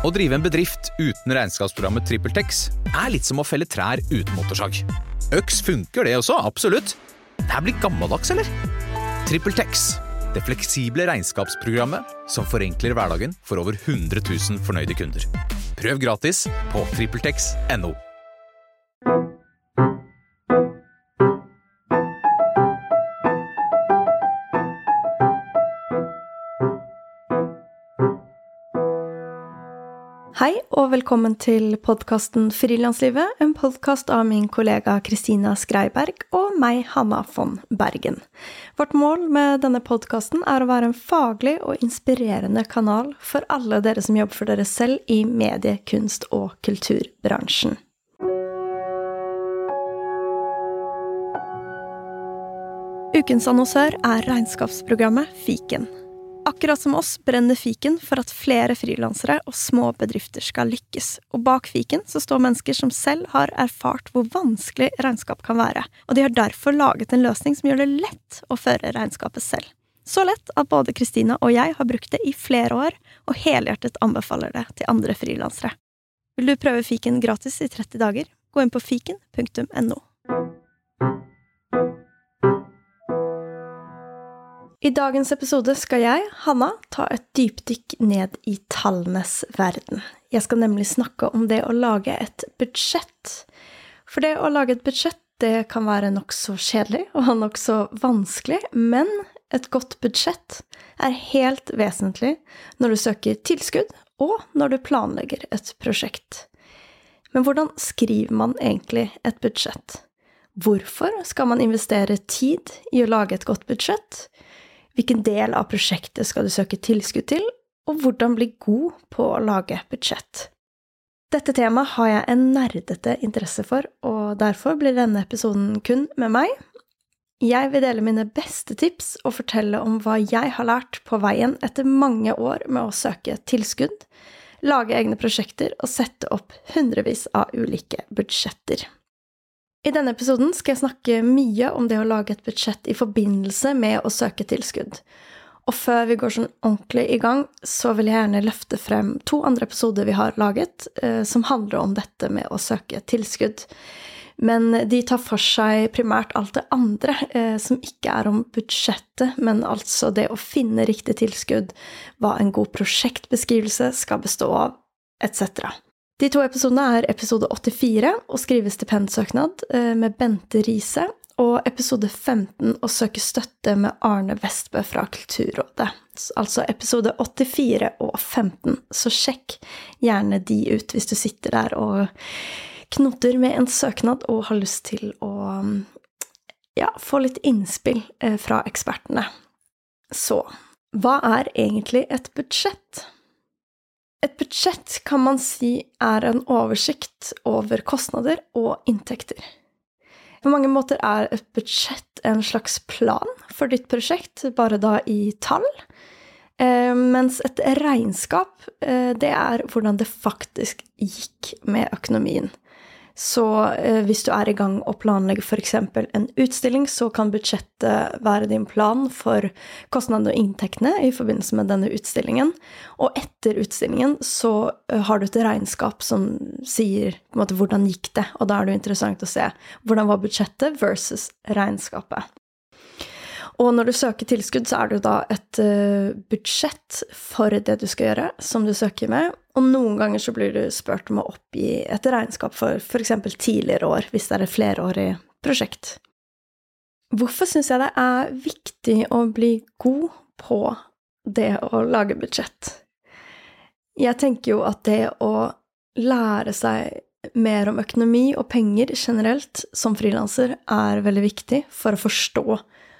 Å drive en bedrift uten regnskapsprogrammet TrippelTex litt som å felle trær uten motorsag. Øks funker det også, absolutt. Det her blir gammeldags, eller? TrippelTex, det fleksible regnskapsprogrammet som forenkler hverdagen for over 100 000 fornøyde kunder. Prøv gratis på TrippelTex.no. Hei og velkommen til podcasten Frilanslivet, en podcast av min kollega Kristina Skreiberg og meg, Hanna von Bergen. Vårt mål med denne podcasten å være en faglig og inspirerende kanal for alle dere som jobber for dere selv i medie-, kunst- og kulturbransjen. Ukens annonsør regnskapsprogrammet Fiken. Akkurat som oss brenner Fiken for at flere frilansere og små bedrifter skal lykkes. Og bak Fiken så står mennesker som selv har erfart hvor vanskelig regnskap kan være. Og de har derfor laget en løsning som gjør det lett å føre regnskapet selv. Så lett at både Kristina og jeg har brukt det i flere år, og helhjertet anbefaler det til andre frilansere. Vil du prøve Fiken gratis i 30 dager? Gå inn på fiken.no. I dagens episode skal jeg, Hanna, ta et dypdykk ned i tallenes verden. Jeg skal nemlig snakke om det å lage et budsjett. For det å lage et budsjett, det kan være nok så kjedelig og nok så vanskelig, men et godt budsjett helt vesentlig når du søker tilskudd og når du planlegger et prosjekt. Men hvordan skriver man egentlig et budsjett? Hvorfor skal man investere tid i å lage et godt budsjett? Hvilken del av prosjektet skal du søke tilskudd til, og hvordan bli god på å lage budsjett. Dette temaet har jeg en nerdete interesse for, og derfor blir denne episoden kun med meg. Jeg vil dele mine beste tips og fortelle om hva jeg har lært på veien etter mange år med å søke tilskudd, lage egne prosjekter og sette opp hundrevis av ulike budsjetter. I denne episoden skal jeg snakke mye om det å lage et budsjett i forbindelse med å søke tilskudd. Og før vi går sånn ordentlig i gang, så vil jeg gjerne løfte frem 2 andre episoder vi har laget, som handler om dette med å søke tilskudd. Men de tar for seg primært alt det andre, som ikke om budsjettet, men altså det å finne riktig tilskudd, hva en god prosjektbeskrivelse skal bestå av, etc. De 2 episodene episode 84, å skrive stipendsøknad med Bente Riise, og episode 15, å søke støtte med Arne Vestbø fra Kulturrådet. Altså episode 84 og 15, så sjekk gjerne de ut hvis du sitter der og knoter med en søknad og har lyst til å få litt innspill fra ekspertene. Så, hva egentlig et budsjett? Et budsjett kan man si en oversikt over kostnader og inntekter. På mange måter et budsjett en slags plan for ditt prosjekt, bare da i tall, mens et regnskap, det hvordan det faktisk gikk med økonomien. Så hvis du i gang og planlegger for eksempel en utstilling, så kan budsjettet være din plan for kostnadene og inntektene i forbindelse med denne utstillingen. Og etter utstillingen så har du et regnskap som sier på en måte hvordan gikk det, og da det interessant å se hvordan var budsjettet versus regnskapet. Og når du søker tilskudd, så det jo da et budsjett for det du skal gjøre, som du søker med. Og noen ganger så blir du spurt om å oppgi et regnskap for eksempel tidligere år, hvis det et flerårig prosjekt. Hvorfor synes jeg det viktig å bli god på det å lage budsjett? Jeg tenker jo at det å lære seg mer om økonomi og penger generelt som frilanser veldig viktig for å forstå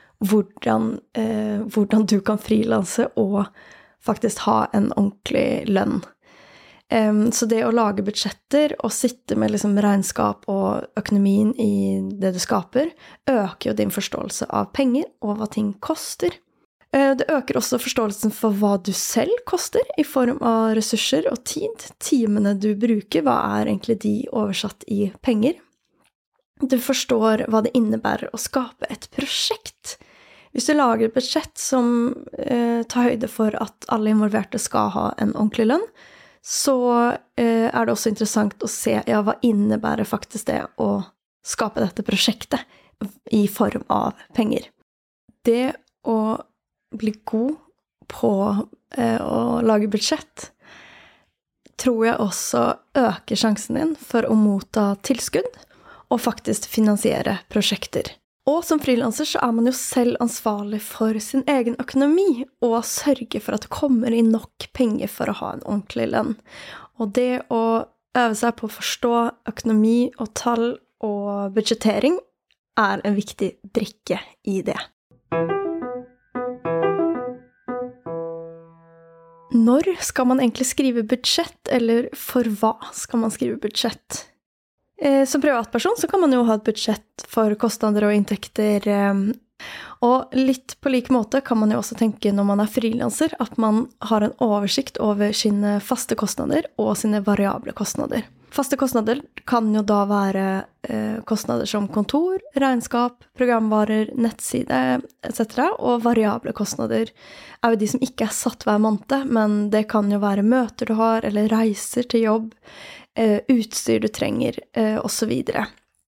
hvordan du kan frilanse og faktisk ha en ordentlig lønn. Så det å lage budsjetter og sitte med liksom regnskap og økonomien i det du skaper, øker jo din forståelse av penger og hva ting koster. Det øker også forståelsen for hva du selv koster i form av ressurser og tid. Timene du bruker, hva egentlig de oversatt i penger? Du forstår hva det innebærer å skape et prosjekt. Hvis du lager et budsjett som tar høyde for at alle involverte skal ha en ordentlig lønn, så det også interessant å se, ja, hva innebærer faktisk det å skape dette prosjektet i form av penger. Det å bli god på å lage budsjett, tror jeg også øker sjansen din for å motta tilskudd og faktisk finansiere prosjekter. Og som frilanser så man jo selv ansvarlig for sin egen økonomi og sørge for at det kommer inn nok penger for å ha en ordentlig lønn. Og det å øve seg på å forstå økonomi og tall og budsjettering en viktig brikke i det. Når skal man egentlig skrive budsjett, eller for hva skal man skrive budsjett? Som privatperson så kan man jo ha et budsjett for kostnader og inntekter, og litt på like måte kan man jo også tenke når man frilanser, at man har en oversikt over sine faste kostnader og sine variable kostnader. Faste kostnader kan jo da være kostnader som kontor, regnskap, programvarer, nettside, etc. Og variable kostnader jo de som ikke satt hver måned, men det kan jo være møter du har, eller reiser til jobb, utstyr du trenger, og så videre.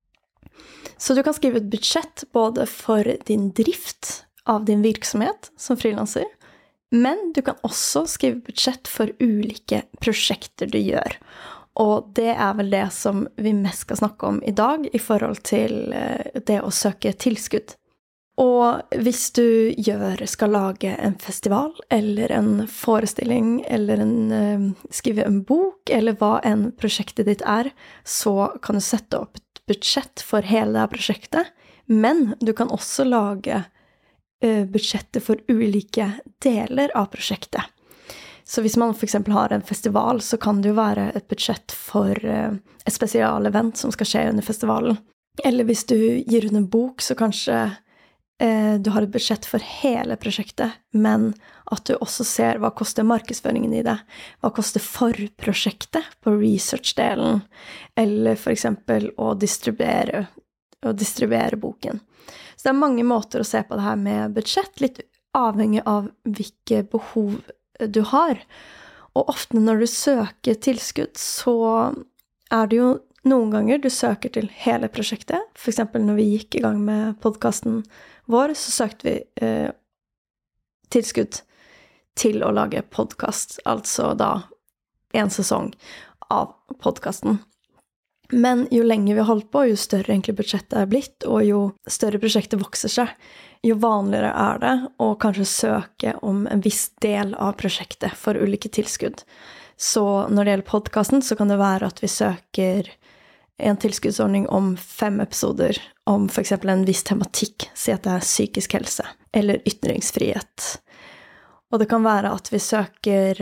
Så du kan skrive et budsjett både for din drift av din virksomhet som frilanser, men du kan også skrive budsjett for ulike prosjekter du gjør. Og det vel det som vi mest skal snakke om i dag i forhold til det å søke tilskudd. Og hvis du skal lage en festival, eller en forestilling, eller skrive en bok, eller hva en prosjektet ditt så kan du sette opp et budsjett for hele det prosjektet, men du kan også lage budsjettet for ulike deler av prosjektet. Så hvis man for eksempel har en festival, så kan det jo være et budsjett for et spesialevent som skal skje under festivalen. Eller hvis du gir ut en bok, så kanskje du har et budsjett for hele prosjektet, men at du også ser hva koster markedsføringen i det, hva koster forprosjektet på research-delen, eller for eksempel å distribuere boken. Så det mange måter å se på det her med budsjett, litt avhengig av hvilke behov du har. Og ofte når du søker tilskudd, så det jo noen ganger du søker til hele prosjektet. For eksempel når vi gikk i gang med podcasten vår, så søkte vi tilskudd til å lage podcast, altså da en sesong av podcasten. Men jo lenger vi har holdt på, jo større egentlig budsjettet blitt, og jo større prosjektet vokser seg, jo vanligere det å kanskje søke om en viss del av prosjektet for ulike tilskudd. Så når det gjelder podcasten, så kan det være at vi søker en tilskuddsordning om 5 episoder om for eksempel en viss tematikk, si at det psykisk helse, eller ytringsfrihet. Og det kan være at vi søker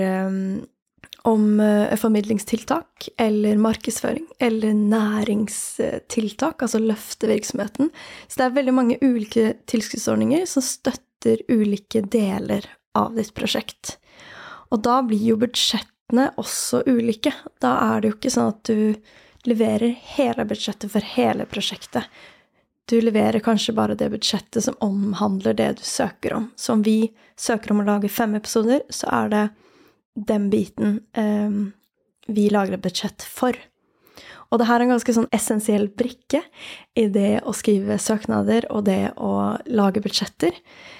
om formidlingstiltak, eller markedsføring, eller næringstiltak, altså løfte virksomheten. Så det veldig mange ulike tilskuddsordninger som støtter ulike deler av ditt prosjekt. Og da blir jo budsjettene også ulike. Da det jo ikke sånn at du leverer hele budsjettet for hele prosjektet. Du leverer kanskje bare det budsjettet som omhandler det du søker om. Så om vi søker om å lage 5 episoder, så det den biten vi lager et budsjett for. Og det her en ganske sånn essensiell brikke i det å skrive søknader og det å lage budsjetter.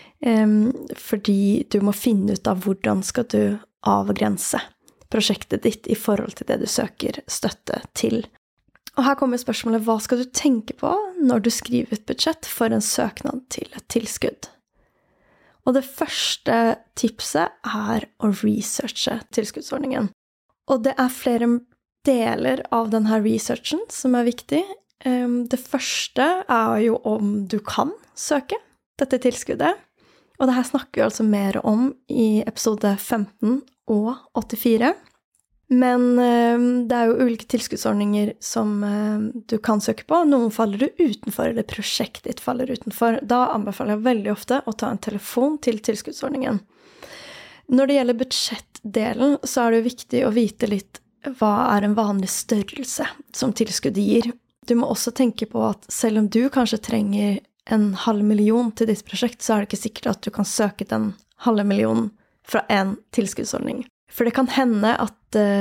Fordi du må finne ut av hvordan skal du avgrense prosjektet ditt i forhold til det du søker støtte til. Og her kommer spørsmålet, hva skal du tenke på når du skriver et budsjett for en søknad til et tilskudd? Og det første tipset å researche tilskuddsordningen. Og det flere deler av denne researchen som viktig. Det første jo om du kan søke dette tilskuddet. Og det her snakker vi altså mer om i episode 15 og 84. Men det jo ulike tilskuddsordninger som du kan søke på. Noen faller du utenfor, eller prosjektet ditt faller utenfor. Da anbefaler jeg veldig ofte å ta en telefon til tilskuddsordningen. Når det gjelder budsjettdelen, så det viktig å vite litt hva en vanlig størrelse som tilskudd gir. Du må også tenke på at selv om du kanskje trenger 500 000 til ditt prosjekt, så det ikke sikkert at du kan søke den 500 000 fra en tilskuddsordning. For det kan hende at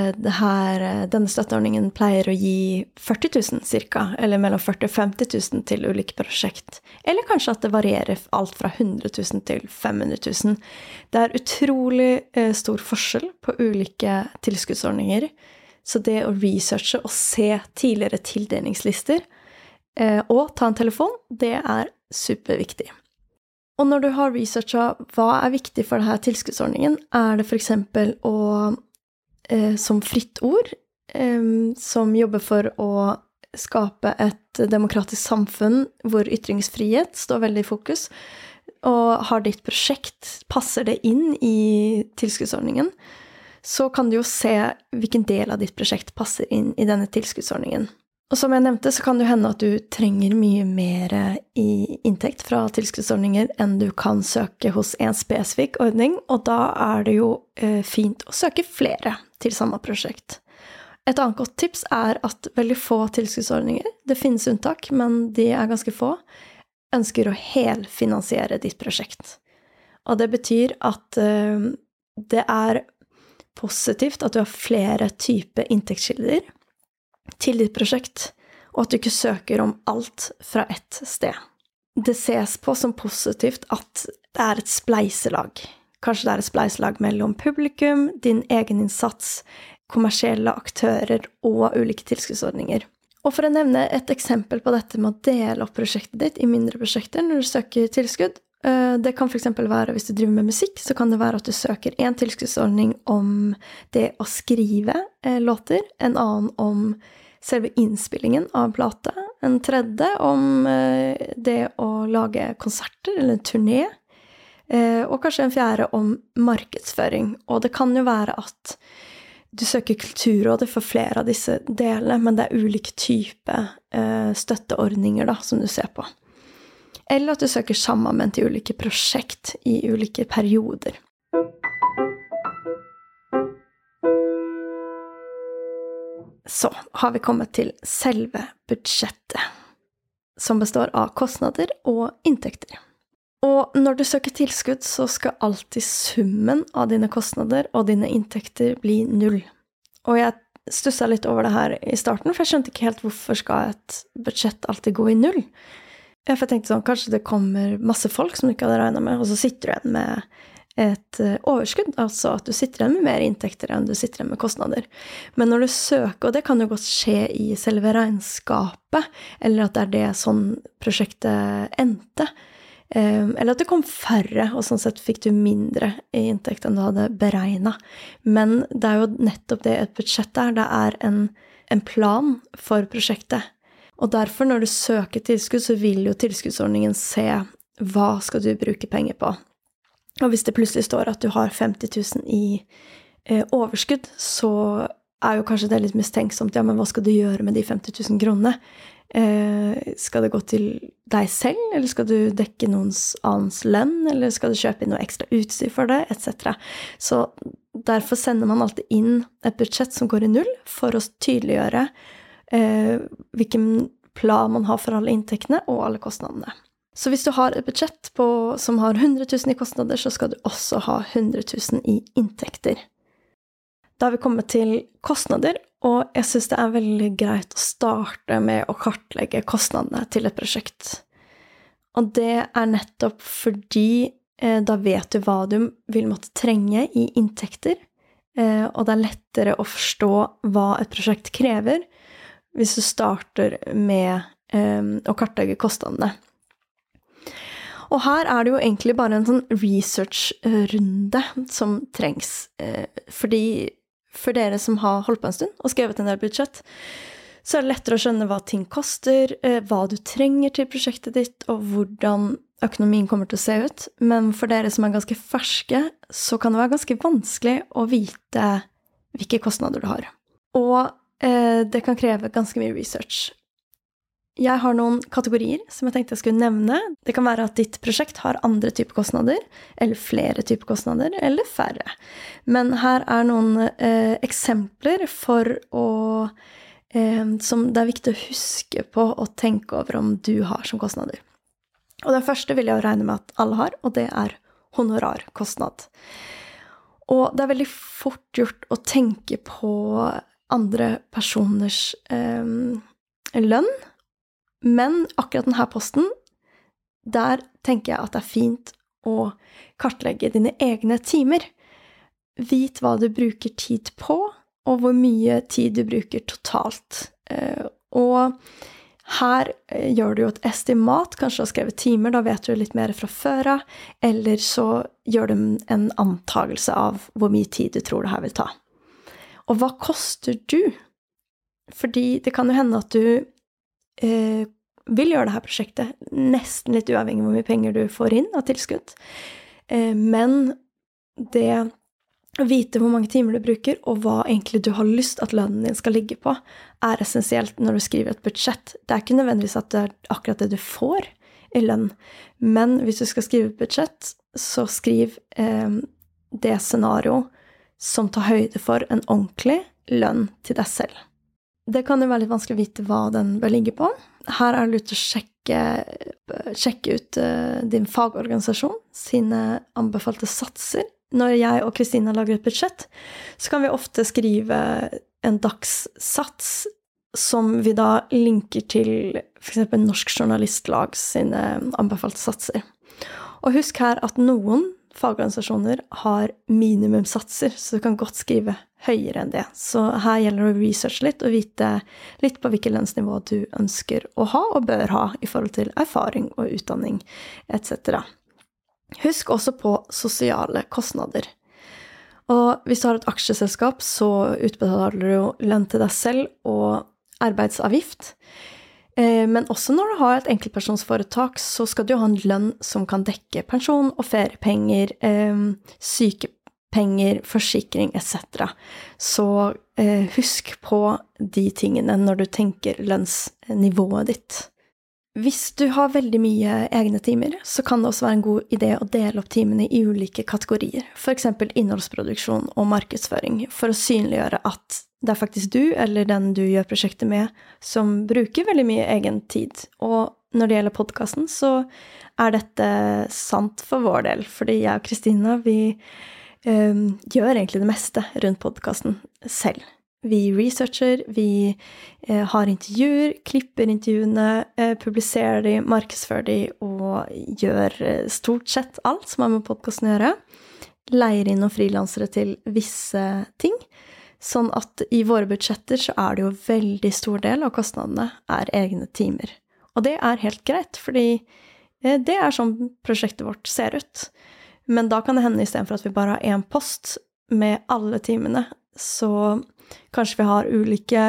denne støtteordningen pleier å gi 40 000 cirka, eller mellom 40 og 50 000 til ulike prosjekt. Eller kanskje at det varierer alt fra 100 000 til 500 000. Det er utrolig stor forskjell på ulike tilskuddsordninger. Så det å researche og se tidligere tildelingslister og ta en telefon, det er superviktig. Og når du har researchet hva er viktig for denne tilskuddsordningen, er det for eksempel som fritt ord, som jobber for å skape et demokratisk samfunn hvor ytringsfrihet står veldig i fokus, og har ditt prosjekt, passer det inn i tilskuddsordningen, så kan du jo se hvilken del av ditt prosjekt passer inn i denne tilskuddsordningen. Og som jeg nevnte, så kan det hende at du trenger mye mer i inntekt fra tilskuddsordninger enn du kan søke hos en spesifikk ordning, og da er det jo fint å søke flere til samme prosjekt. Et annet godt tips er at veldig få tilskuddsordninger, det finnes unntak, men de er ganske få, ønsker å helfinansiere ditt prosjekt. Og det betyr at det er positivt at du har flere typer inntektskilder til ditt prosjekt, og at du ikke søker om alt fra ett sted. Det ses på som positivt at det er et spleiselag. Kanskje det er et spleiselag mellom publikum, din egen innsats, kommersielle aktører og ulike tilskuddsordninger. Og for å nevne et eksempel på dette med å dele opp prosjektet ditt i mindre prosjekter når du søker tilskudd, det kan for eksempel være hvis du driver med musikk, så kan det være at du søker en tilskuddsordning om det å skrive låter, en annen om selve innspillingen av plate, en tredje om det å lage konserter eller en turné, og kanskje en fjerde om markedsføring. Og det kan jo være at du søker Kulturrådet for flere av disse delene, men det er ulike typer støtteordninger da, som du ser på. Eller at du søker sammen til ulike prosjekt i ulike perioder. Så har vi kommet til selve budsjettet, som består av kostnader og inntekter. Og når du søker tilskudd, så skal alltid summen av dine kostnader og dine inntekter bli 0. Og jeg stusset litt over det her i starten, for jeg skjønte ikke helt hvorfor skal et budsjett alltid gå i 0. For jeg tenkte sånn, kanskje det kommer masse folk som du ikke hadde regnet med, og så sitter du igjen med et overskudd, altså at du sitter igjen med mer inntekter enn du sitter igjen med kostnader. Men når du søker, og det kan jo godt skje i selve regnskapet, eller at det er det sånn prosjektet endte, eller at det kom færre, og sånn sett fikk du mindre i inntekt enn du hadde beregnet. Men det er jo nettopp det et budsjett er, det er en plan for prosjektet. Og derfor når du søker tilskudd, så vil jo tilskuddsordningen se hva skal du bruke penger på. Og hvis det plutselig står at du har 50 000 i overskudd, så er jo kanskje det litt mistenksomt. Ja, men hva skal du gjøre med de 50 000 kronene? Skal det gå til deg selv, eller skal du dekke noens annens lønn, eller skal du kjøpe inn noe ekstra utstyr for det, etc. Så derfor sender man alltid inn et budsjett som går i 0, for å tydeliggjøre hvilken plan man har for alle inntektene og alle kostnadene. Så hvis du har et budsjett som har 100 000 i kostnader, så skal du også ha 100 000 i inntekter. Da har vi kommet til kostnader, og jeg synes det er veldig greit å starte med å kartlegge kostnadene til et prosjekt. Og det er nettopp fordi da vet du hva du vil måtte trenge i inntekter, og det er lettere å forstå hva et prosjekt krever, hvis du starter med å kartlegge kostnadene. Og her er det jo egentlig bare en sånn research-runde som trengs. Fordi for dere som har holdt på en stund og skrevet en del budsjett, så er det lettere å skjønne hva ting koster, hva du trenger til prosjektet ditt, og hvordan økonomien kommer til å se ut. Men for dere som er ganske ferske, så kan det være ganske vanskelig å vite hvilke kostnader du har. Og det kan kreve ganske mye research. Jeg har noen kategorier som jeg tenkte jeg skulle nevne. Det kan være at ditt prosjekt har andre typer kostnader, eller flere typer kostnader, eller færre. Men her er noen eksempler for som det er viktig å huske på og tenke over om du har som kostnader. Og den første vil jeg regne med at alle har, og det er honorarkostnad. Og det veldig fort gjort å tenke på andre personers lønn, men akkurat denne posten, der tenker jeg at det fint å kartlegge dine egne timer. Vit hva du bruker tid på, og hvor mye tid du bruker totalt. Og her gjør du jo et estimat, kanskje du har skrevet timer, da vet du litt mer fra før av, eller så gjør du en antagelse av hvor mye tid du tror det her vil ta. Og hva koster du? Fordi det kan jo hende at du vil gjøre det her prosjektet, nesten litt uavhengig av hvor mye penger du får inn av tilskudd. Men det å vite hvor mange timer du bruker, og hva egentlig du har lyst at lønnen din skal ligge på, essensielt når du skriver et budsjett. Det ikke nødvendigvis at det akkurat det du får i lønn, men hvis du skal skrive et budsjett, så skriv det scenario som tar høyde for en ordentlig lønn til deg selv. Det kan jo være litt vanskelig å vite hva den bør ligge på. Her det lurt å sjekke ut din fagorganisasjon, sine anbefalte satser. Når jeg og Kristina lager et budsjett, så kan vi ofte skrive en dagssats som vi da linker til for eksempel Norsk Journalistlag sine anbefalte satser. Og husk her at noen fagorganisasjoner har minimumsatser, så du kan godt skrive høyere enn det. Så her gjelder det å researche litt og vite litt på hvilket lønnsnivå du ønsker å ha og bør ha i forhold til erfaring og utdanning, etc. Husk også på sosiale kostnader. Og hvis du har et aksjeselskap, så utbetaler du jo lønn til deg selv og arbeidsavgift. Men også når du har et enkeltpersonsforetak, så skal du ha en lønn som kan dekke pensjon og feriepenger, sykepenger, forsikring, etc. Så husk på de tingene når du tenker lønnsnivået ditt. Hvis du har veldig mye egne timer, så kan det også være en god idé å dele opp timene i ulike kategorier, for eksempel innholdsproduksjon og markedsføring, for å synliggjøre at det faktisk du, eller den du gjør prosjektet med, som bruker veldig mye egen tid. Og når det gjelder podcasten, så dette sant for vår del, fordi jeg og Kristina, vi gjør egentlig det meste rundt podcasten selv. Vi researcher, vi har intervjuer, klipper intervjuene, publiserer de, markedsfører de og gjør stort sett alt som har med podcasten å gjøre. Leier inn noen frilansere til visse ting, sånn at i våre budsjetter så det jo veldig stor del av kostnadene egne timer. Og det helt greit, fordi det sånn prosjektet vårt ser ut. Men da kan det hende i stedet for at vi bare har en post med alle timene, så kanskje vi har ulike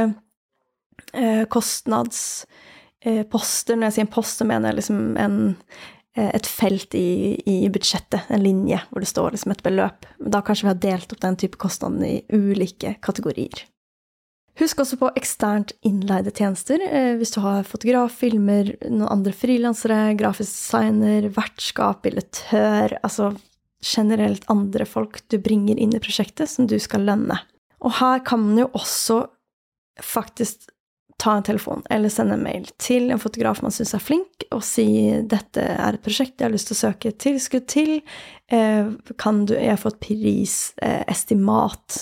kostnadsposter. Når jeg sier en post, så mener jeg liksom et felt i budsjettet, en linje hvor det står liksom et beløp. Da kanskje vi har delt opp den type kostnaden i ulike kategorier. Husk også på eksternt innleide tjenester. Hvis du har fotograf, filmer, noen andre frilansere, grafisk designer, vertskap, billettør, altså generelt andre folk du bringer inn i prosjektet som du skal lønne. Og her kan man jo også faktisk ta en telefon eller sende en mail til en fotograf man synes flink og si dette et prosjekt jeg har lyst til å søke tilskudd til, kan jeg få et prisestimat,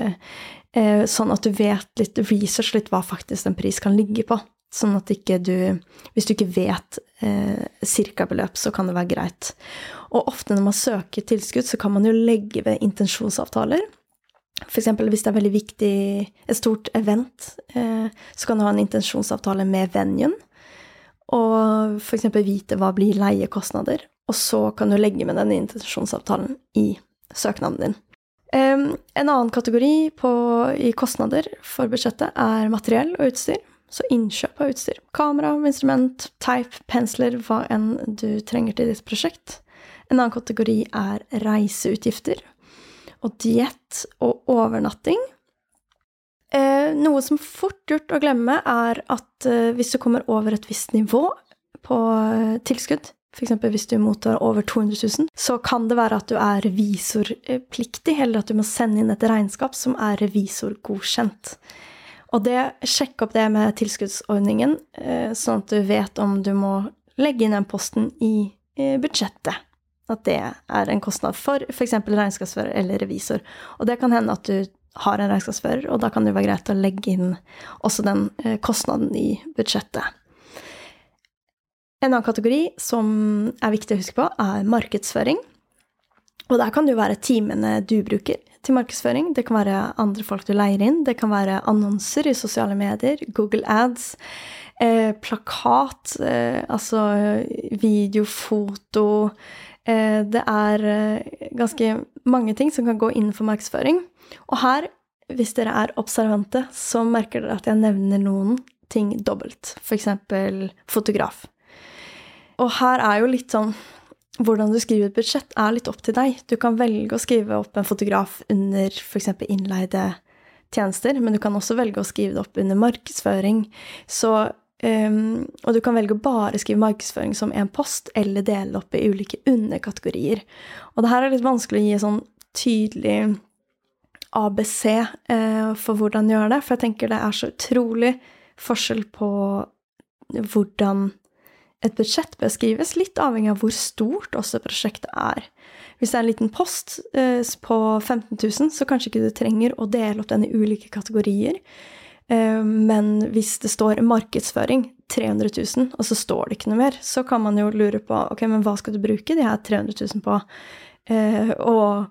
sånn at du vet litt, research litt hva faktisk en pris kan ligge på, sånn at ikke hvis du ikke vet cirka beløp, så kan det være greit. Og ofte når man søker tilskudd, så kan man jo legge ved intensjonsavtaler. For eksempel hvis det veldig viktig, et stort event, så kan du ha en intensjonsavtale med venuen, og for eksempel vite hva blir leiekostnader, og så kan du legge med den intensjonsavtalen i søknaden din. En annen kategori i kostnader for budsjettet materiell og utstyr, så innkjøp av utstyr, kamera, instrument, teip, pensler, hva enn du trenger til ditt prosjekt. En annen kategori reiseutgifter, og diett og overnatting. Noe som fort gjort å glemme at hvis du kommer over et visst nivå på tilskudd, for eksempel hvis du mottar over 200 000, så kan det være at du revisorpliktig, eller at du må sende inn et regnskap som revisorgodkjent. Og sjekk opp det med tilskuddsordningen, sånn at du vet om du må legge inn den posten i budsjettet. at det en kostnad for eksempel regnskapsfører eller revisor. Og det kan hende at du har en regnskapsfører, og da kan det være greit å legge inn også den kostnaden i budsjettet. En annen kategori som viktig å huske på markedsføring. Og der kan det jo være timene du bruker til markedsføring. Det kan være andre folk du leier inn. Det kan være annonser i sosiale medier, Google Ads, plakat, altså video, foto. Det ganske mange ting som kan gå inn for markedsføring. Og her, hvis dere observante, så merker dere at jeg nevner noen ting dobbelt. For eksempel fotograf. Og her jo litt sånn, hvordan du skriver et budsjett litt opp til deg. Du kan velge å skrive opp en fotograf under for eksempel innleide tjenester, men du kan også velge å skrive det opp under markedsføring. Så, og du kan velge å bare skrive markedsføring som en post, eller dele opp i ulike underkategorier. Og det her litt vanskelig å gi sånn tydelig ABC for hvordan gjøre det, for jeg tenker det så utrolig forskjell på hvordan et budsjett bør skrives, litt avhengig av hvor stort også prosjektet Hvis det en liten post på 15 000, så kanskje ikke du trenger å dele opp den i ulike kategorier, men hvis det står markedsføring 300 000, og så står det ikke noe mer, så kan man jo lure på, ok, men hva skal du bruke de her 300 000 på? Og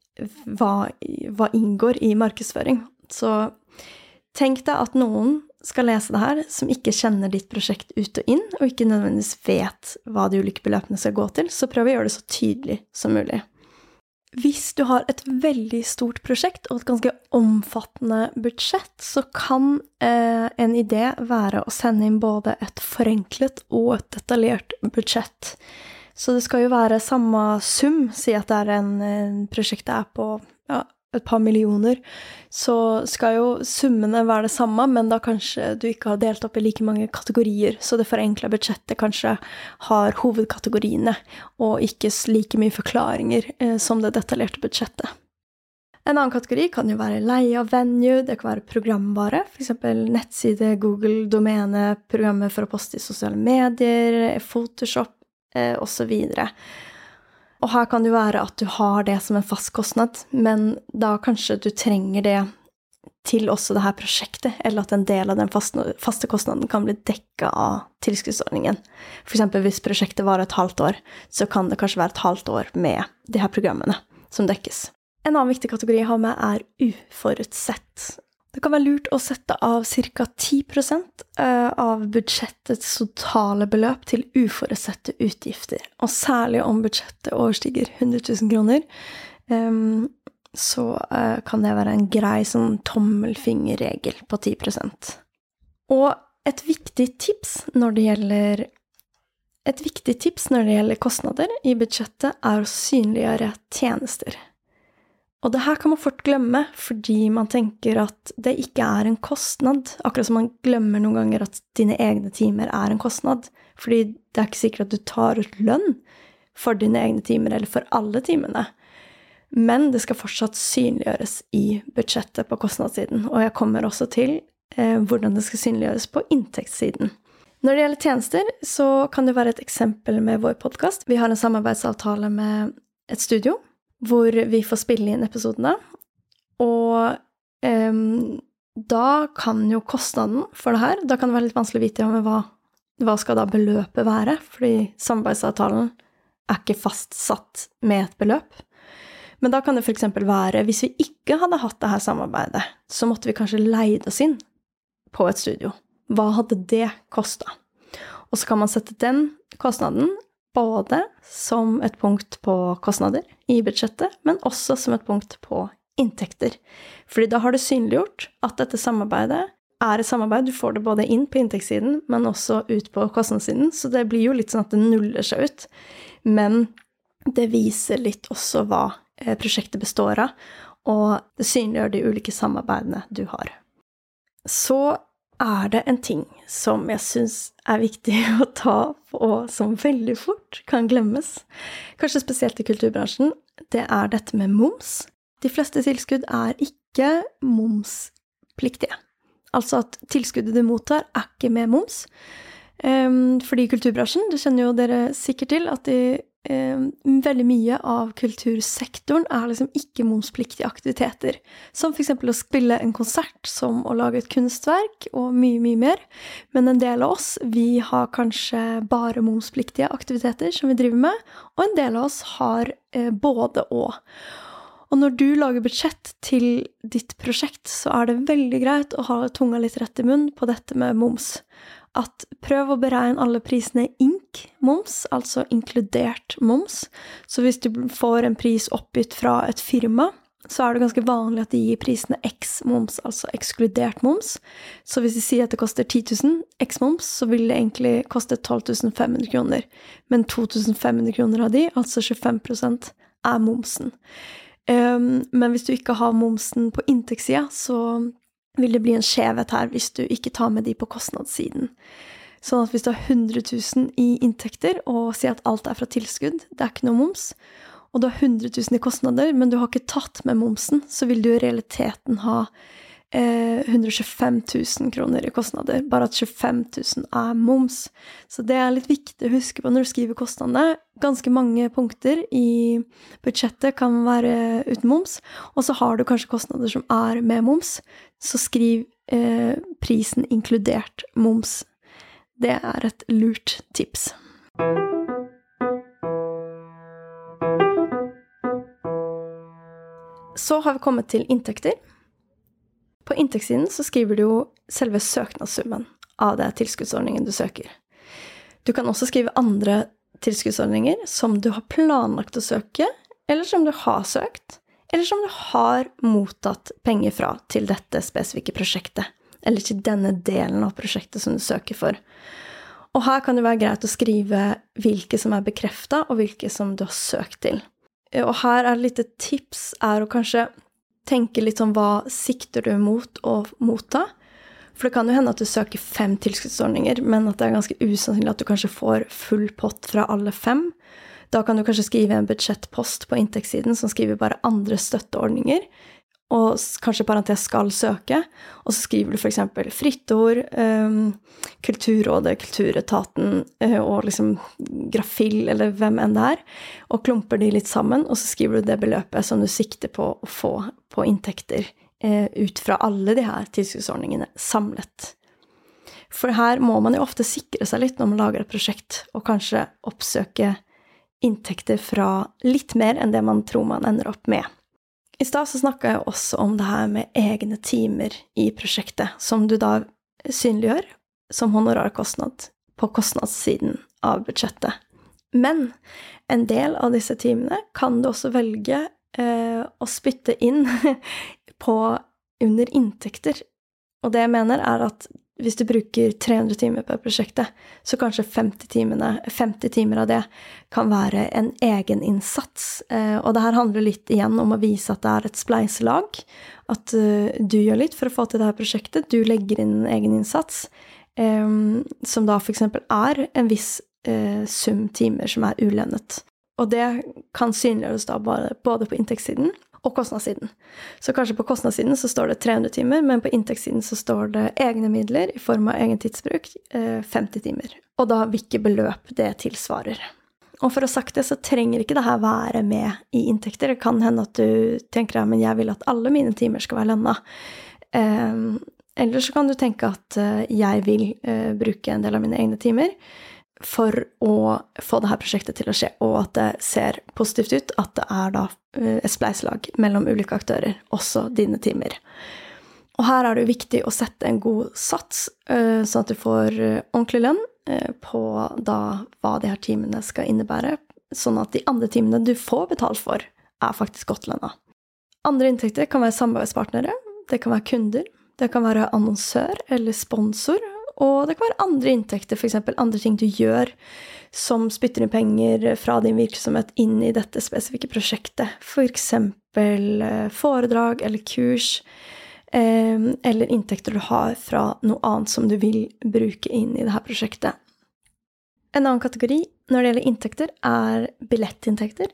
hva inngår i markedsføring. Så tenk deg at noen skal lese det her, som ikke kjenner ditt prosjekt ut og inn, og ikke nødvendigvis vet hva de ulike beløpene skal gå til, så prøv å gjøre det så tydelig som mulig. Hvis du har et veldig stort prosjekt og et ganske omfattende budsjett, så kan en idé være å sende inn både et forenklet og et detaljert budsjett. Så det skal jo være samme sum, si at det en prosjektet på et par millioner, så skal jo summene være det samme, men da kanskje du ikke har delt opp i like mange kategorier, så det forenkla budsjettet kanskje har hovedkategoriene, og ikke like mye forklaringer som det detaljerte budsjettet. En annen kategori kan jo være leie av venue, det kan være programvare, for eksempel nettside, Google, domene, programmer for å poste i sosiale medier, Photoshop, og så videre. Og her kan det jo være at du har det som en fast kostnad, men da kanskje du trenger det til også det her prosjektet, eller at en del av den faste kostnaden kan bli dekket av tilskuddsordningen. For eksempel hvis prosjektet var et halvt år, så kan det kanskje være et halvt år med de her programmene som dekkes. En annen viktig kategori jeg har med uforutsett. Det kan være lurt å sette av ca. 10% av budsjettets totale beløp til uforutsette utgifter. Og særlig om budsjettet overstiger 100 000 kroner, så kan det være en grei sånn tommelfingerregel på 10%. Og et viktig tips når det gjelder kostnader i budsjettet å synliggjøre tjenester. Og det her kan man fort glemme, fordi man tenker at det ikke en kostnad, akkurat som man glemmer noen ganger at dine egne timer en kostnad, fordi det ikke sikkert at du tar ut lønn for dine egne timer, eller for alle timene. Men det skal fortsatt synliggjøres i budsjettet på kostnadssiden, og jeg kommer også til hvordan det skal synliggjøres på inntektssiden. Når det gjelder tjenester, så kan det være et eksempel med vår podcast. Vi har en samarbeidsavtale med et studio, hvor vi får spille inn episodene, og da kan jo kostnaden for det her, da kan det være litt vanskelig å vite hva skal da beløpet være, fordi samarbeidsavtalen ikke fastsatt med et beløp. Men da kan det for eksempel være, hvis vi ikke hadde hatt det her samarbeidet, så måtte vi kanskje leid oss inn på et studio. Hva hadde det kostet? Og så kan man sette den kostnaden både som et punkt på kostnader i budsjettet, men også som et punkt på inntekter. Fordi da har du synliggjort at dette samarbeidet et samarbeid. Du får det både inn på inntektssiden, men også ut på kostnadssiden, så det blir jo litt sånn at det nuller seg ut. Men det viser litt også hva prosjektet består av, og det synliggjør de ulike samarbeidene du har. Så det en ting som jeg synes viktig å ta på, som veldig fort kan glemmes, kanskje spesielt i kulturbransjen, det dette med moms. De fleste tilskudd ikke momspliktige. Altså at tilskuddet du mottar ikke med moms. Fordi kulturbransjen, det kjenner jo dere sikkert til, at de veldig mye av kultursektoren liksom ikke momspliktige aktiviteter, som for eksempel å spille en konsert, som å lage et kunstverk, og mye, mye mer. Men en del av oss, vi har kanskje bare momspliktige aktiviteter som vi driver med, og en del av oss har både og. Og når du lager budsjett til ditt prosjekt, så det veldig greit å ha tunga litt rett i munn på dette med moms. At prøv å beregne alle prisene moms, altså inkludert moms. Så hvis du får en pris oppgitt fra et firma, så det ganske vanlig at de gir prisene X moms, altså ekskludert moms. Så hvis de sier at det koster 10 000 X moms, så vil det egentlig koste 12 500 kroner. Men 2 500 kroner av de, altså 25%, momsen. Men hvis du ikke har momsen på inntektssiden, så vil det bli en skjevhet her hvis du ikke tar med de på kostnadssiden. Sånn at hvis du har 100 000 i inntekter, og sier at alt fra tilskudd, det ikke noe moms, og du har 100 000 i kostnader, men du har ikke tatt med momsen, så vil du i realiteten ha 125 000 kroner i kostnader, bare at 25 000 moms. Så det litt viktig å huske på når du skriver kostnadene. Ganske mange punkter i budsjettet kan være uten moms, og så har du kanskje kostnader som med moms, så skriv prisen inkludert moms. Det et lurt tips. Så har vi kommet til inntekter. På inntektssiden så skriver du jo selve søknadssummen av det tilskuddsordningen du søker. Du kan også skrive andre tilskuddsordninger som du har planlagt å søke, eller som du har søkt, eller som du har mottatt penger fra til dette spesifikke prosjektet, eller til denne delen av prosjektet som du søker for. Og her kan det være greit å skrive hvilke som bekreftet, og hvilke som du har søkt til. Og her et lite tips å kanskje tenke litt om hva sikter du mot å motta. For det kan jo hende at du søker 5 tilskuddsordninger, men at det ganske usannsynlig at du kanskje får full pott fra alle 5. Da kan du kanskje skrive en budsjettpost på inntektssiden som skriver bare andre støtteordninger, og kanskje parentes skal søke, og så skriver du for eksempel fritt ord, Kulturrådet, Kulturetaten, og liksom Grafill, eller hvem enn det og klumper de litt sammen, og så skriver du det beløpet som du sikter på å få på inntekter ut fra alle de her tilskuddsordningene samlet. For her må man jo ofte sikre seg litt når man lager et prosjekt, og kanskje oppsøke inntekter fra litt mer enn det man tror man ender opp med. I stad så snakket jeg også om det her med egne timer i prosjektet, som du da synliggjør som honorarkostnad på kostnadssiden av budsjettet. Men en del av disse timene kan du også velge å spytte inn på under inntekter. Og det jeg mener at hvis du bruker 300 timer på prosjektet, så kanskje 50 timer av det kan være en egen innsats. Og det her handler litt igjen om å vise at det et spleiselag, at du gjør litt for å få til det her prosjektet. Du legger inn en egen innsats, som da for eksempel en viss sum timer som ulønnet. Og det kan synliggjøres da både på inntektssiden og kostnadssiden. Så kanskje på kostnadssiden så står det 300 timer, men på inntektssiden så står det egne midler i form av egen tidsbruk, 50 timer. Og da hvilke beløp det tilsvarer. Og for å sagt det, så trenger ikke det her være med i inntekter. Det kan hende at du tenker, men jeg vil at alle mine timer skal være lønnet. Eller så kan du tenke at jeg vil bruke en del av mine egne timer for å få det her prosjektet til å skje, og at det ser positivt ut, at det da et spleiselag mellom ulike aktører, også dine timer. Og her det jo viktig å sette en god sats, sånn at du får ordentlig lønn på da hva de her timene skal innebære, sånn at de andre timene du får betalt for, faktisk godt lønnet. Andre inntekter kan være samarbeidspartnere, det kan være kunder, det kan være annonsør eller sponsor, og det kan være andre inntekter, for eksempel andre ting du gjør som spytter inn penger fra din virksomhet inn i dette spesifikke prosjektet. For eksempel foredrag eller kurs, eller inntekter du har fra noe annet som du vil bruke inn i dette prosjektet. En annen kategori når det gjelder inntekter billettinntekter.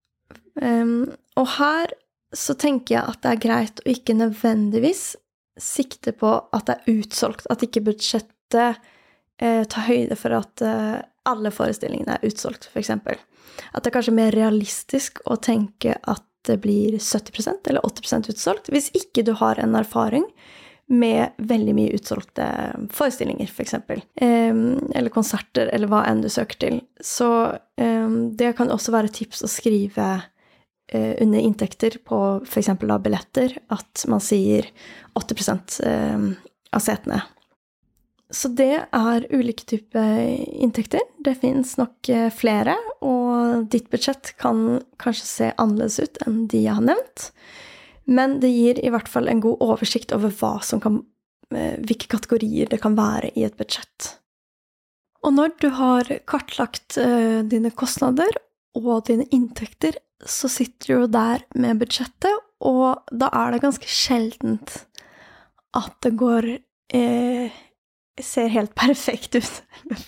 Og her så tenker jeg at det greit å ikke nødvendigvis sikte på at det utsolgt, at ikke budsjettet ta høyde for at alle forestillingene utsolgt, for eksempel. At det kanskje mer realistisk å tenke at det blir 70% eller 80% utsolgt, hvis ikke du har en erfaring med veldig mye utsolgte forestillinger, for eksempel. Eller konserter, eller hva enn du søker til. Så det kan også være tips å skrive under inntekter på for eksempel da billetter, at man sier 80% av setene. Så det ulike typer inntekter. Det finnes nok flere, og ditt budsjett kan kanskje se annerledes ut enn de jeg har nevnt. Men det gir i hvert fall en god oversikt over hvilke kategorier det kan være i et budsjett. Og når du har kartlagt dine kostnader og dine inntekter, så sitter du der med budsjettet, og da det ganske sjeldent at det går ser helt perfekt ut ved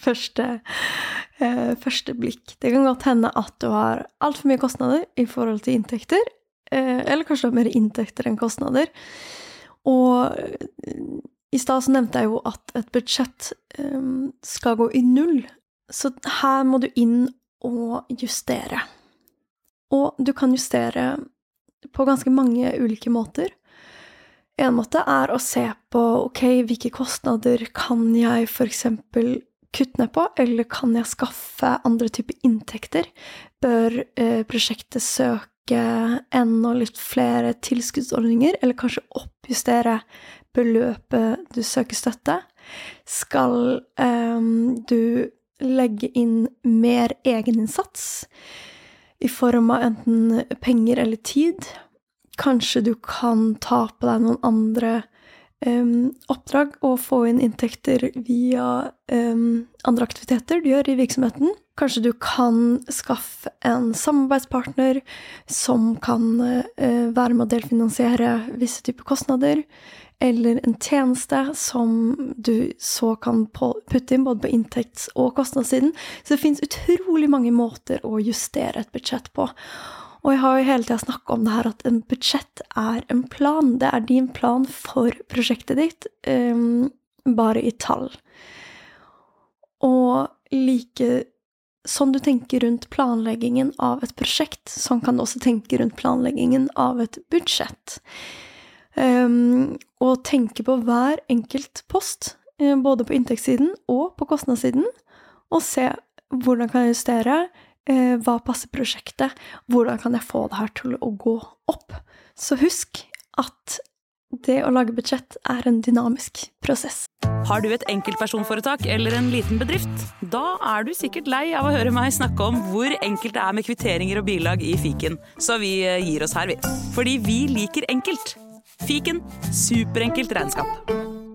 første blikk. Det kan godt hende at du har alt for mye kostnader i forhold til inntekter, eller kanskje du har mer inntekter enn kostnader. Og i sted så nevnte jeg jo at et budsjett skal gå i null, så her må du inn og justere. Og du kan justere på ganske mange ulike måter. En måte å se på, ok, hvilke kostnader kan jeg for eksempel kutte ned på, eller kan jeg skaffe andre typer inntekter? Bør prosjektet søke enda litt flere tilskuddsordninger, eller kanskje oppjustere beløpet du søker støtte? Skal du legge inn mer egeninnsats i form av enten penger eller tid? Kanskje du kan ta på deg noen andre oppdrag og få inn inntekter via andre aktiviteter du gjør i virksomheten. Kanskje du kan skaffe en samarbeidspartner som kan være med å delfinansiere visse typer kostnader, eller en tjeneste som du så kan putte inn både på inntekts- og kostnadssiden. Så det finnes utrolig mange måter å justere et budsjett på. Og jeg har jo hele tiden snakket om det her at en budsjett en plan. Det din plan for prosjektet ditt, bare i tall. Og sånn du tenker rundt planleggingen av et prosjekt, sånn kan du også tenke rundt planleggingen av et budsjett. Og tenke på hver enkelt post, både på inntektssiden og på kostnadssiden, og se hvordan kan jeg justere, hva passer prosjektet, hvordan kan jeg få det her til å gå opp. Så husk at det å lage budsjett en dynamisk prosess. Har du et enkeltpersonforetak eller en liten bedrift? Da du sikkert lei av å høre meg snakke om hvor enkelt det med kvitteringer og bilag i fiken. Så vi gir oss her, vi. Fordi vi liker enkelt. Fiken, superenkelt regnskap.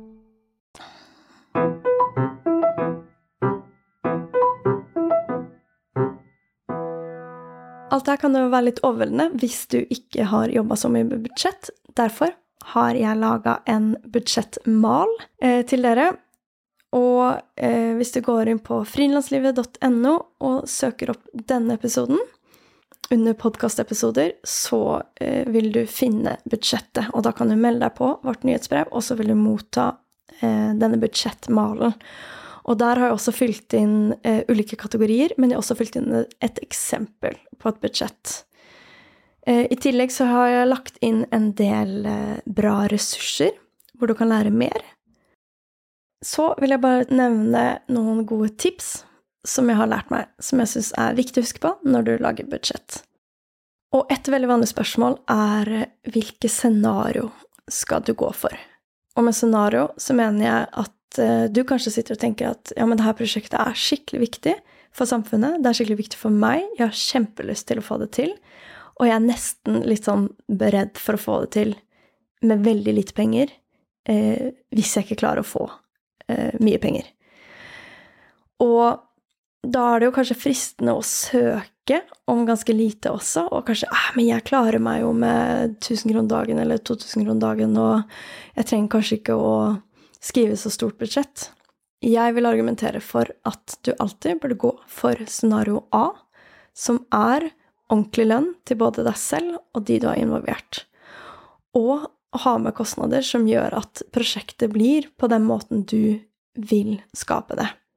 Alt det kan jo være litt overveldende hvis du ikke har jobbet så mye med budsjett. Derfor har jeg laget en budsjettmal til dere. Og hvis du går inn på frilanslivet.no og søker opp denne episoden, under podcastepisoder, så vil du finne budsjettet. Og da kan du melde deg på vårt nyhetsbrev, og så vil du motta denne budsjettmalen. Og der har jeg også fylt inn ulike kategorier, men jeg har også fylt inn et eksempel på et budsjett. I tillegg så har jeg lagt inn en del bra ressurser, hvor du kan lære mer. Så vil jeg bare nevne noen gode tips som jeg har lært meg, som jeg synes viktig å huske på når du lager budsjett. Og et veldig vanlig spørsmål hvilke scenario skal du gå for? Og med scenario så mener jeg at du kanskje sitter og tenker at ja, men dette prosjektet skikkelig viktig for samfunnet, det skikkelig viktig for meg, jeg har kjempelyst til å få det til, og jeg nesten litt sånn beredd for å få det til med veldig lite penger, hvis jeg ikke klarer å få mye penger. Og da det jo kanskje fristende å søke om ganske lite også, og kanskje, men jeg klarer meg jo med 1000 kroner dagen eller 2000 kroner dagen, og jeg trenger kanskje ikke å skrive så stort budsjett. Jeg vil argumentere for at du alltid burde gå for scenario A, som ordentlig lønn til både deg selv og de du har involvert. Og ha med kostnader som gjør at prosjektet blir på den måten du vil skape det.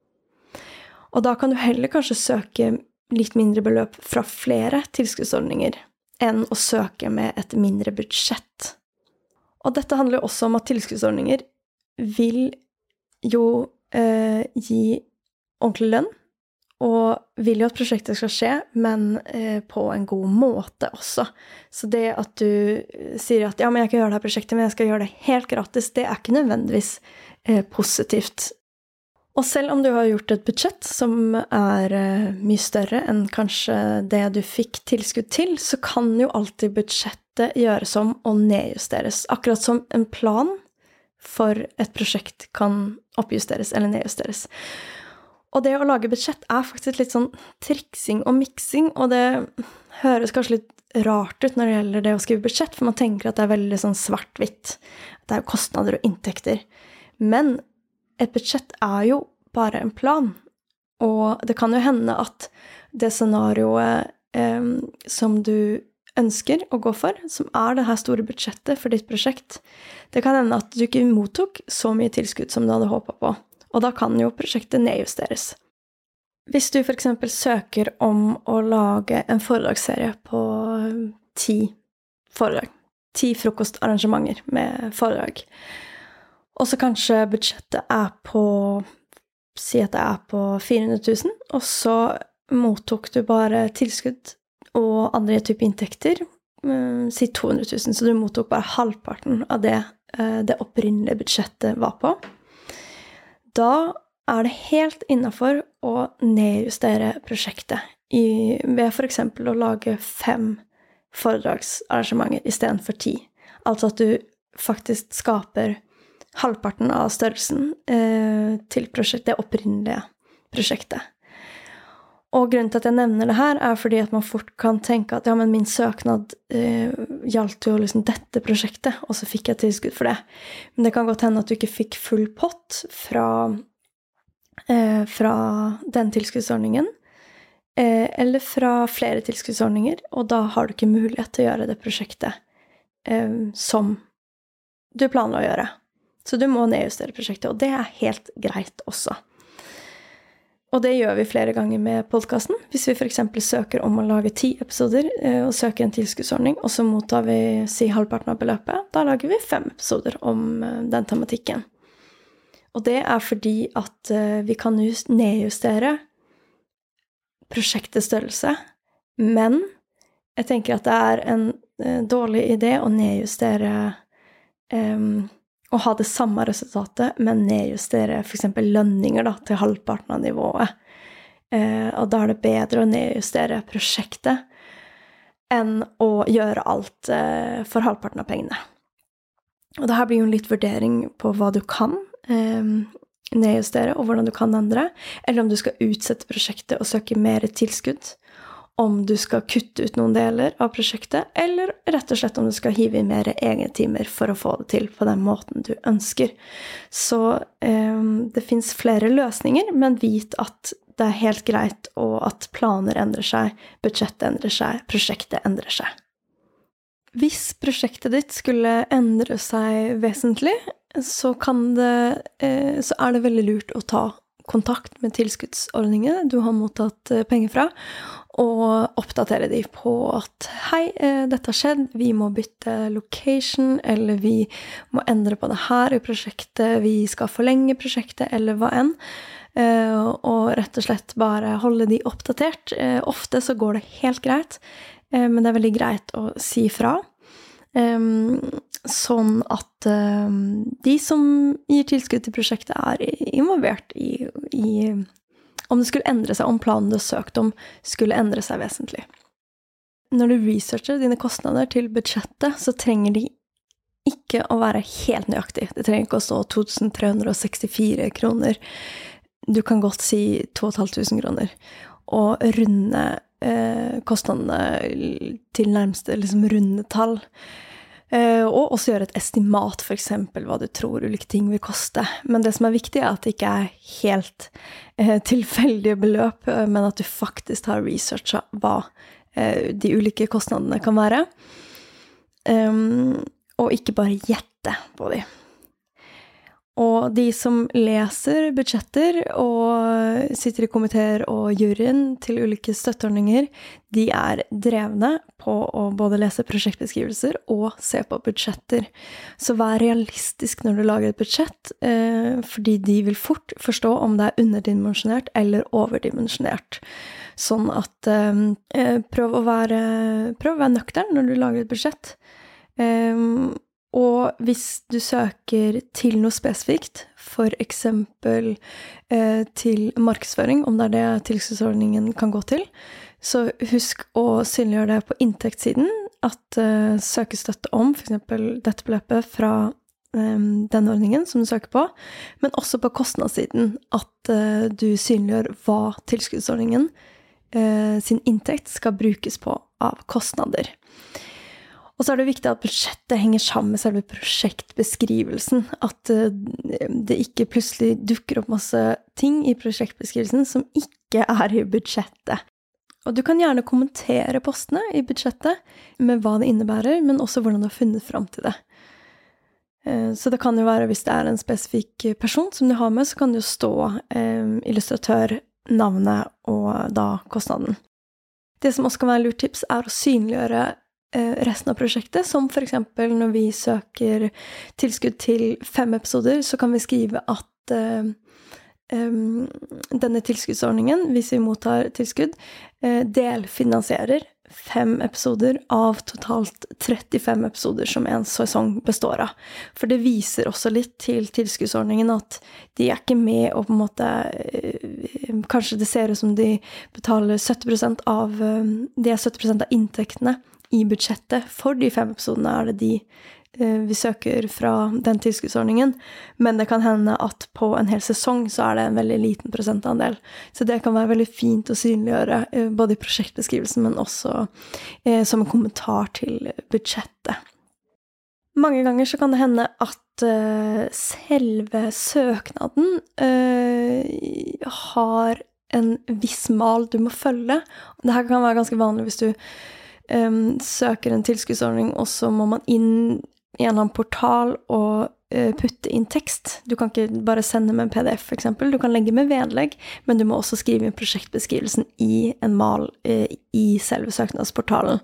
Og da kan du heller kanskje søke litt mindre beløp fra flere tilskuddsordninger enn å søke med et mindre budsjett. Og dette handler også om at tilskuddsordninger vil jo gi ordentlig lønn, og vil jo at prosjektet skal skje, men på en god måte også. Så det at du sier at ja, men jeg kan gjøre det her prosjektet, men jeg skal gjøre det helt gratis, det ikke nødvendigvis positivt. Og selv om du har gjort et budsjett som mye større enn kanskje det du fikk tilskudd til, så kan jo alltid budsjettet gjøres om og nedjusteres. Akkurat som en plan for et prosjekt kan oppjusteres eller nedjusteres. Og det å lage budsjett faktisk litt sånn triksing og miksing, og det høres kanskje litt rart ut når det gjelder det å skrive budsjett, for man tenker at det veldig sånn svart-hvitt. Det jo kostnader og inntekter. Men et budsjett jo bare en plan, og det kan jo hende at det scenarioet som du ønsker å gå for, som det her store budsjettet for ditt prosjekt, det kan hende at du ikke mottok så mye tilskudd som du hadde håpet på, og da kan jo prosjektet nedjusteres. Hvis du for eksempel søker om å lage en foredragsserie på 10 foredrag, 10 frokostarrangementer med foredrag, og så kanskje budsjettet på, si at det på 400 000, og så mottok du bare tilskudd og andre type inntekter, si 200 000, så du mottok bare halvparten av det opprinnelige budsjettet var på. Da det helt innenfor å nedjustere prosjektet, ved for eksempel å lage 5 foredragsarrangementer i stedet for 10. Altså at du faktisk skaper halvparten av størrelsen til det opprinnelige prosjektet. Og grunnen til at jeg nevner det her fordi at man fort kan tenke at ja, men min søknad gjaldt jo liksom dette prosjektet, og så fikk jeg tilskudd for det. Men det kan godt hende at du ikke fikk full pott fra den tilskuddsordningen, eller fra flere tilskuddsordninger, og da har du ikke mulighet til å gjøre det prosjektet som du planler å gjøre. Så du må nedjustere prosjektet, og det helt greit også. Og det gjør vi flere ganger med podcasten. Hvis vi for eksempel søker om å lage 10 episoder, og søker en tilskuddsordning, og så mottar vi, si halvparten av beløpet, da lager vi 5 episoder om den tematikken. Og det fordi at vi kan nedjustere prosjektets størrelse, men jeg tenker at det en dårlig idé å nedjustere og ha det samme resultatet, men nedjustere for eksempel lønninger da, til halvparten av nivået. Og da det bedre å nedjustere prosjektet enn å gjøre alt for halvparten av pengene. Og det her blir jo en litt vurdering på hva du kan nedjustere, og hvordan du kan endre, eller om du skal utsette prosjektet og søke mer tilskudd, om du skal kutte ut noen deler av prosjektet, eller rett og slett om du skal hive i mer egne timer for å få det til på den måten du ønsker. Så det finnes flere løsninger, men vit at det helt greit, og at planer endrer seg, budsjettet endrer seg, prosjektet endrer seg. Hvis prosjektet ditt skulle endre seg vesentlig, så det veldig lurt å ta kontakt med tilskuddsordningene du har mottatt penger fra, og oppdatere de på at hei, dette har skjedd, vi må bytte location, eller vi må endre på det her i prosjektet, vi skal forlenge prosjektet, eller hva enn. Og rett og slett bare holde de oppdatert. Ofte så går det helt greit, men det veldig greit å si fra. Sånn at de som gir tilskudd til prosjektet involvert i om det skulle endre seg, om planen du har søkt om skulle endre seg vesentlig. Når du researcher dine kostnader til budsjettet, så trenger de ikke å være helt nøyaktig. Det trenger ikke å stå 2364 kroner. Du kan godt si 2500 kroner. Og runde kostnadene til nærmeste liksom runde tall. Og også gjøre et estimat, for eksempel, hva du tror ulike ting vil koste. Men det som viktig at det ikke helt tilfeldige beløp, men at du faktisk har researchet hva de ulike kostnadene kan være. Og ikke bare gjette på de. Og de som leser budsjetter og sitter i komiteer og juryen til ulike støtteordninger, de drevne på å både lese prosjektbeskrivelser og se på budsjetter. Så vær realistisk når du lager et budsjett, fordi de vil fort forstå om det underdimensjonert eller overdimensjonert. Sånn at prøv å være nøktern når du lager et budsjett. Og hvis du søker til noe spesifikt, for eksempel til markedsføring, om det det tilskuddsordningen kan gå til, så husk å synliggjøre det på inntektssiden, at søkestøtte om for eksempel dette beløpet fra den ordningen som du søker på, men også på kostnadssiden, at du synliggjør hva tilskuddsordningen sin inntekt skal brukes på av kostnader. Og så det viktig at budsjettet henger sammen med selve prosjektbeskrivelsen, at det ikke plutselig dukker opp masse ting i prosjektbeskrivelsen som ikke i budsjettet. Og du kan gjerne kommentere postene i budsjettet med hva det innebærer, men også hvordan du har funnet frem til det. Så det kan jo være, hvis det en spesifikk person som du har med, så kan det jo stå illustratør, navnet og da kostnaden. Det som også kan være lurt tips å synliggjøre resten av prosjektet, som for eksempel når vi søker tilskudd til 5 episoder, så kan vi skrive at denne tilskuddsordningen, hvis vi mottar tilskudd, delfinansierer 5 episoder av totalt 35 episoder som en sesong består av. For det viser også litt til tilskuddsordningen at de ikke med og på en måte, kanskje det ser ut som de betaler 70% av, de 70% av inntektene i budsjettet. For de 5 episodene det de vi søker fra den tilskuddsordningen, men det kan hende at på en hel sesong så det en veldig liten prosentandel. Så det kan være veldig fint å synliggjøre både i prosjektbeskrivelsen, men også som en kommentar til budsjettet. Mange ganger så kan det hende at selve søknaden har en viss mal du må følge. Dette kan være ganske vanlig hvis du søker en tilskuddsordning, og så må man inn i en eller annen portal og putte inn tekst. Du kan ikke bare sende med en PDF for eksempel. Du kan legge med vedlegg, men du må også skrive inn prosjektbeskrivelsen i en mal i selve søknadsportalen.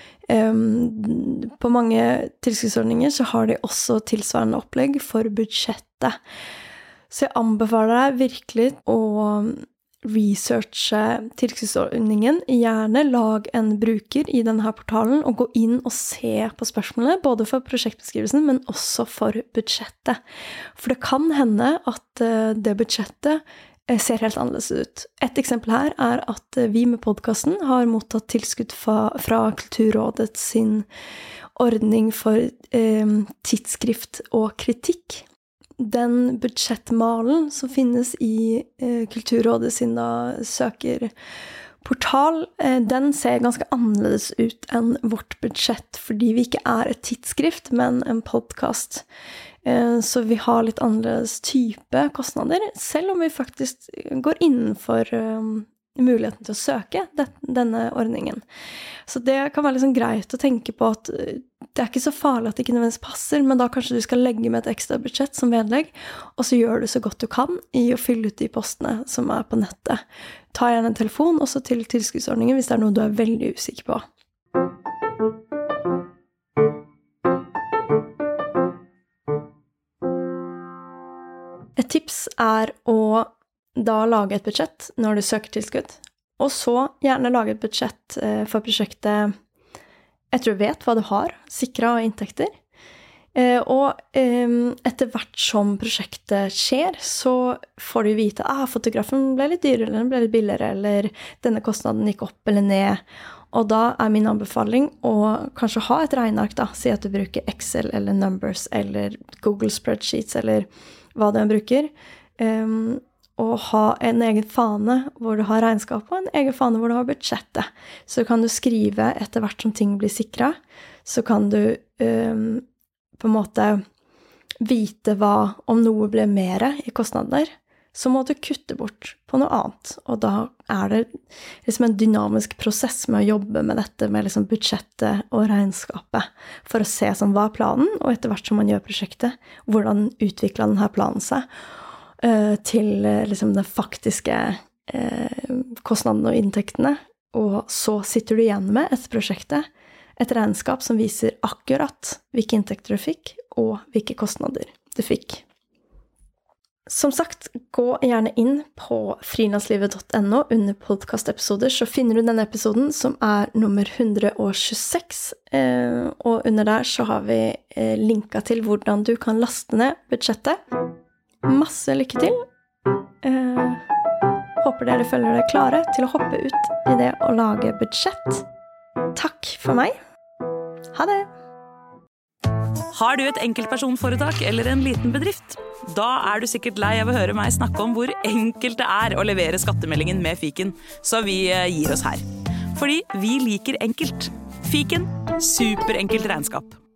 På mange tilskuddsordninger så har de også tilsvarende opplegg for budsjettet. Så jeg anbefaler deg virkelig å researche tilskuddsordningen, gjerne lag en bruker i denne portalen og gå inn og se på spørsmålene, både for prosjektbeskrivelsen, men også for budsjettet. For det kan hende at det budsjettet ser helt annerledes ut. Et eksempel her at vi med podcasten har mottatt tilskudd fra Kulturrådet sin ordning for tidsskrift og kritikk. Den budsjettmalen som finnes i Kulturrådet sin søkerportal, den ser ganske annerledes ut enn vårt budsjett, fordi vi ikke et tidsskrift, men en podcast. Så vi har litt annerledes type kostnader, selv om vi faktisk går innenfor muligheten til å søke denne ordningen. Så det kan være liksom greit å tenke på at det ikke så farlig at det ikke nødvendigvis passer, men da kanskje du skal legge med et ekstra budsjett som vedlegg, og så gjør du så godt du kan i å fylle ut de postene som på nettet. Ta gjerne en telefon også til tilskuddsordningen hvis det noe du veldig usikker på. Et tips å da lage et budsjett når du søker tilskudd, og så gjerne lage et budsjett for prosjektet etter du vet hva du har, sikret av inntekter. Og etter hvert som prosjektet skjer, så får du vite fotografen ble litt dyrere, eller den ble litt billigere, eller denne kostnaden gikk opp eller ned. Og da min anbefaling å kanskje ha et regneark da, si at du bruker Excel eller Numbers eller Google Spreadsheets eller hva du bruker, og ha en egen fane hvor du har regnskap og en egen fane hvor du har budsjettet. Så kan du skrive etter hvert som ting blir sikret, så kan du på en måte vite om noe ble mer i kostnader, så må du kutte bort på noe annet. Og da det liksom en dynamisk prosess med å jobbe med dette, med liksom budsjettet og regnskapet, for å se sånn, hva planen, og etter hvert som man gjør prosjektet, hvordan utvikler denne planen seg, til liksom den faktiske kostnadene og inntektene. Og så sitter du igjen med etter prosjektet et regnskap som viser akkurat hvilke inntekter du fikk, og hvilke kostnader du fikk. Som sagt, gå gjerne inn på frilanslivet.no under podcastepisoder, så finner du denne episoden som nummer 126, og under der så har vi linket til hvordan du kan laste ned budsjettet. Masse lykke til! Håper dere føler dere klare til å hoppe ut i det å lage budsjett. Takk for meg! Ha det! Har du et enkeltpersonforetak eller en liten bedrift? Da du sikkert lei av å høre meg snakke om hvor enkelt det å levere skattemeldingen med Fiken, så vi gir oss her. Fordi vi liker enkelt. Fiken, superenkelt regnskap.